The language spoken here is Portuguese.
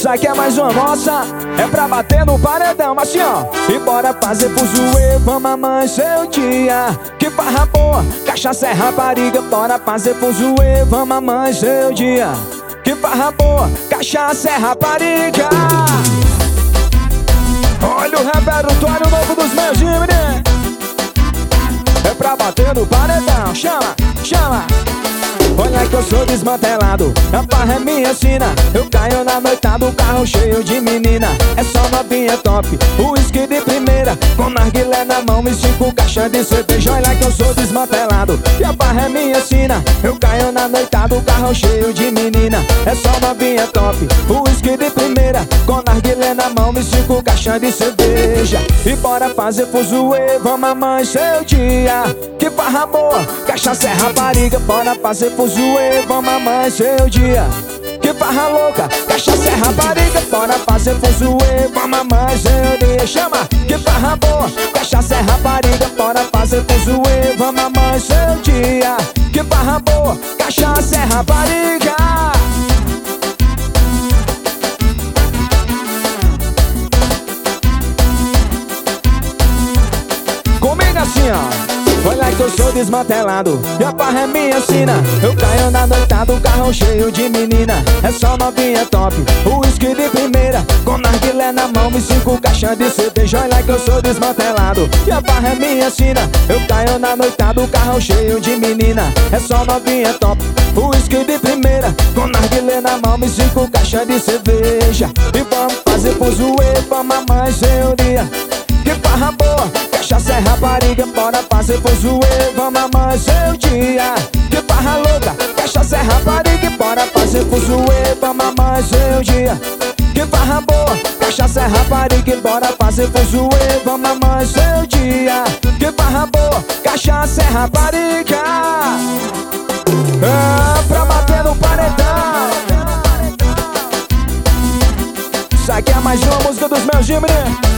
Isso aqui é mais uma nossa, é pra bater no paredão, assim ó. E bora fazer fuzuê, vamos amanhecer o dia. Que farra boa, cachaça é rapariga. Bora fazer fuzuê, vamos amanhecer o dia. Que farra boa, cachaça é rapariga. Olha o repertório novo dos meus Jimmy. É pra bater no paredão, chama, chama. Olha que eu sou desmantelado, a farra é minha sina. Eu caio na noitada, o carro cheio de menina. É só novinha top, uísque de primeira, com narguilé na mão e 5 caixas de cerveja. Olha que eu sou desmantelado, e a farra é minha sina. Eu caio na noitada, o carro cheio de menina. É só novinha top, uísque de primeira, com narguilé na mão e 5 caixas de cerveja. E bora fazer fuzuê, vamos amanhecer o dia. Que farra boa, cachaça é rapariga. Bora fazer fuzuê, vamos amanhecer o dia. Que farra louca, cachaça é rapariga. Bora fazer fuzuê, vamos amanhecer o dia. Chama, que farra boa, cachaça é rapariga. Bora fazer fuzuê, vamos amanhecer o dia. Que farra boa, cachaça é rapariga. Comigo assim ó. Olha que eu sou desmantelado, e a farra é minha sina. Eu caio na noitada, o carro cheio de menina. É só novinha top, uísque de primeira, com narguilé na mão e 5 caixas de cerveja. Olha que eu sou desmantelado, e a farra é minha sina. Eu caio na noitada, o carro cheio de menina. É só novinha top, uísque de primeira, com narguilé na mão e 5 caixas de cerveja. E vamos fazer fuzuê, vamos amanhecer o dia. Que farra boa, cachaça é rapariga. Bora fazer fuzuê, vamos amanhecer o dia. Que farra louca, cachaça é rapariga. Bora fazer fuzuê, vamos amanhecer o dia. Que farra boa, cachaça é rapariga. Bora fazer fuzuê, vamos amanhecer o dia. Que farra boa, cachaça é rapariga. É pra bater no paredão. Isso aqui é mais uma música dos meus Jimmy.